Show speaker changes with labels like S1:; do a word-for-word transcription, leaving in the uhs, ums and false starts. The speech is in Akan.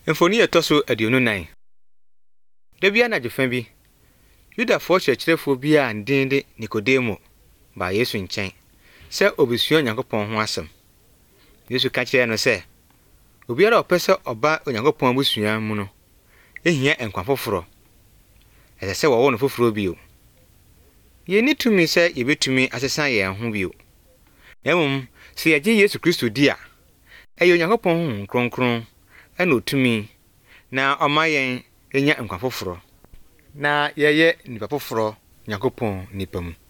S1: Mfoni etoso aduonu nan. Da bia na jefa bi. Yudafo kyerɛkyerɛfo bi a ndinde Nikodemo ba Yesu nkyɛn sɛ obisua Onyankopɔn ho asɛm. Yesu ka kyerɛ no sɛ, obiara opɛ sɛ ɔba Onyankopɔn busua mu no, ehia nkwa foforo. Ɛsɛ sɛ wɔwɔ no foforo bio. Yɛni tumi sɛ yebetumi asesa yɛn ho bio. Na mmom, sɛ yɛgye Yesu Kristo di a, ɛyɛ Onyankopɔn Honhom Kronkron ɛna otumi na ɔma yɛn enya nkwa foforo. Na yɛyɛ nipa foforo Onyankopɔn nipa mu.